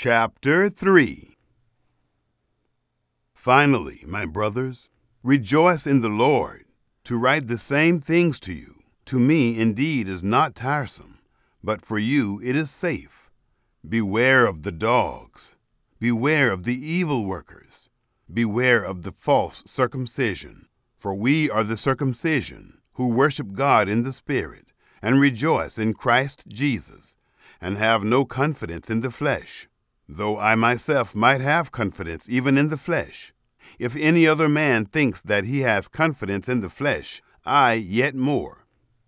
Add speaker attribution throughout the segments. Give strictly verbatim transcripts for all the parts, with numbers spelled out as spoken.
Speaker 1: Chapter three. Finally, my brothers, rejoice in the Lord. To write the same things to you, to me indeed is not tiresome, but for you it is safe. Beware of the dogs. Beware of the evil workers. Beware of the false circumcision. For we are the circumcision, who worship God in the Spirit, and rejoice in Christ Jesus, and have no confidence in the flesh, though I myself might have confidence even in the flesh. If any other man thinks that he has confidence in the flesh, I yet more.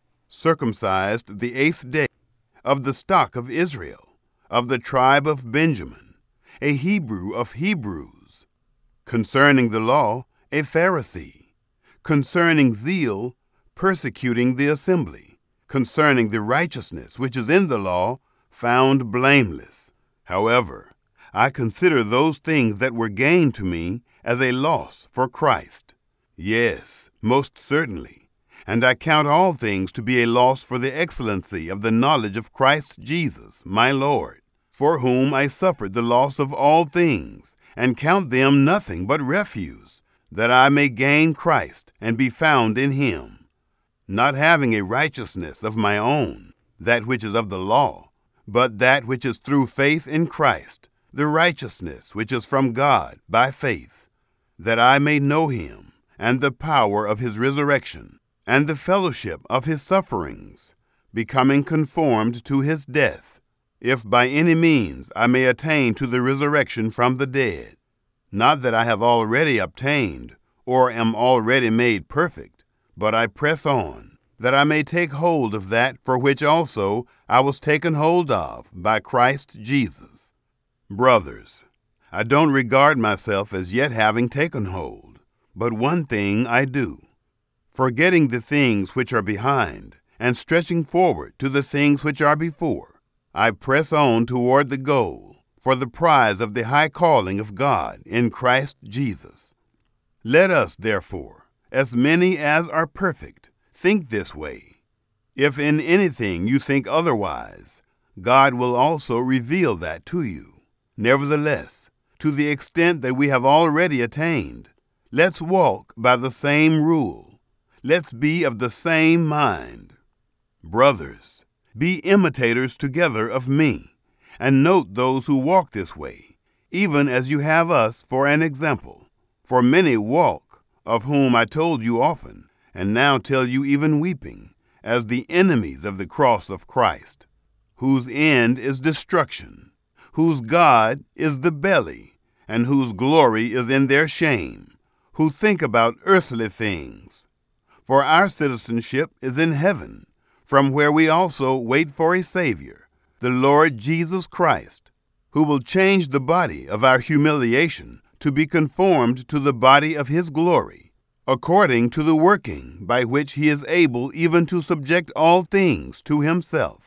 Speaker 1: Circumcised the eighth day, of the stock of Israel, of the tribe of Benjamin, a Hebrew of Hebrews. Concerning the law, a Pharisee. Concerning zeal, persecuting the assembly. Concerning the righteousness which is in the law, found blameless. However, I consider those things that were gain to me as a loss for Christ. Yes, most certainly. And I count all things to be a loss for the excellency of the knowledge of Christ Jesus, my Lord, for whom I suffered the loss of all things, and count them nothing but refuse, that I may gain Christ and be found in him, not having a righteousness of my own, that which is of the law, but that which is through faith in Christ, the righteousness which is from God by faith, that I may know him, and the power of his resurrection, and the fellowship of his sufferings, becoming conformed to his death, if by any means I may attain to the resurrection from the dead. Not that I have already obtained, or am already made perfect, but I press on, that I may take hold of that for which also I was taken hold of by Christ Jesus. Brothers, I don't regard myself as yet having taken hold, but one thing I do, forgetting the things which are behind, and stretching forward to the things which are before, I press on toward the goal, for the prize of the high calling of God in Christ Jesus. Let us, therefore, as many as are perfect, think this way. If in anything you think otherwise, God will also reveal that to you. Nevertheless, to the extent that we have already attained, let's walk by the same rule. Let's be of the same mind. Brothers, be imitators together of me, and note those who walk this way, even as you have us for an example. For many walk, of whom I told you often, and now tell you even weeping, as the enemies of the cross of Christ, whose end is destruction, whose God is the belly, and whose glory is in their shame, who think about earthly things. For our citizenship is in heaven, from where we also wait for a Savior, the Lord Jesus Christ, who will change the body of our humiliation to be conformed to the body of his glory, according to the working by which he is able even to subject all things to himself.